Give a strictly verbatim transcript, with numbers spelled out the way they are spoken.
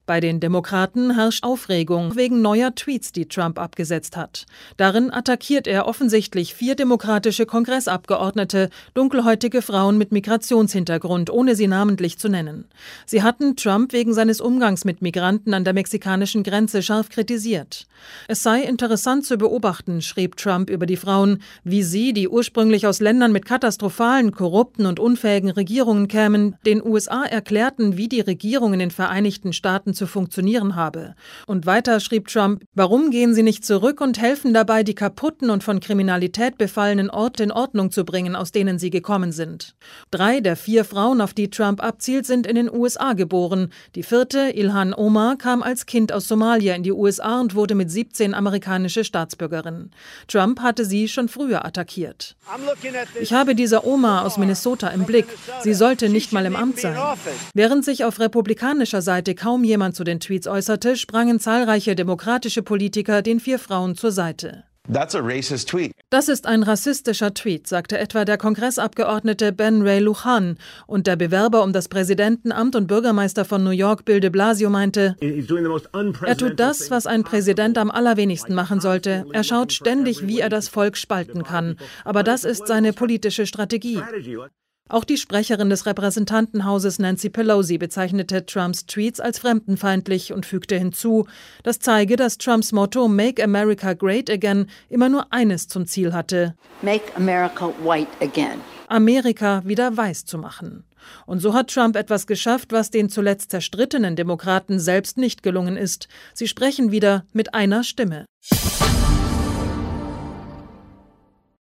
Bei den Demokraten herrscht Aufregung wegen neuer Tweets, die Trump abgesetzt hat. Darin attackiert er offensichtlich vier demokratische Kongressabgeordnete, dunkelhäutige Frauen mit Migrationshintergrund, ohne sie namentlich zu nennen. Sie hatten Trump wegen seines Umgangs mit Migranten an der mexikanischen Grenze scharf kritisiert. Es sei interessant zu beobachten, schrieb Trump über die Frauen, wie sie, die ursprünglich aus Ländern mit katastrophalen, korrupten und unfähigen Regierungen kämen, den U S A erklärten, wie die Regierung in den Vereinigten Staaten zu funktionieren habe. Und weiter schrieb Trump, warum gehen sie nicht zurück und helfen dabei, die kaputten und von Kriminalität befallenen Orte in Ordnung zu bringen, aus denen sie gekommen sind. Drei der vier Frauen, auf die Trump abzielt, sind in den U S A geboren. Die vierte, Ilhan Omar, kam als Kind aus Somalia in die U S A und wurde mit siebzehn amerikanische Staatsbürgerin. Trump hatte sie schon früher attackiert. Ich habe diese Oma aus Minnesota im Blick. Sie sollte nicht mal im Amt sein. Während sich auf republikanischer Seite kaum jemand zu den Tweets äußerte, sprangen zahlreiche demokratische Politiker den vier Frauen zur Seite. That's a racist tweet. Das ist ein rassistischer Tweet, sagte etwa der Kongressabgeordnete Ben Ray Lujan. Und der Bewerber um das Präsidentenamt und Bürgermeister von New York, Bill de Blasio, meinte, er tut das, was ein Präsident am allerwenigsten machen sollte. Er schaut ständig, wie er das Volk spalten kann. Aber das ist seine politische Strategie. Auch die Sprecherin des Repräsentantenhauses Nancy Pelosi bezeichnete Trumps Tweets als fremdenfeindlich und fügte hinzu, das zeige, dass Trumps Motto Make America Great Again immer nur eines zum Ziel hatte: Make America white again. Amerika wieder weiß zu machen. Und so hat Trump etwas geschafft, was den zuletzt zerstrittenen Demokraten selbst nicht gelungen ist. Sie sprechen wieder mit einer Stimme.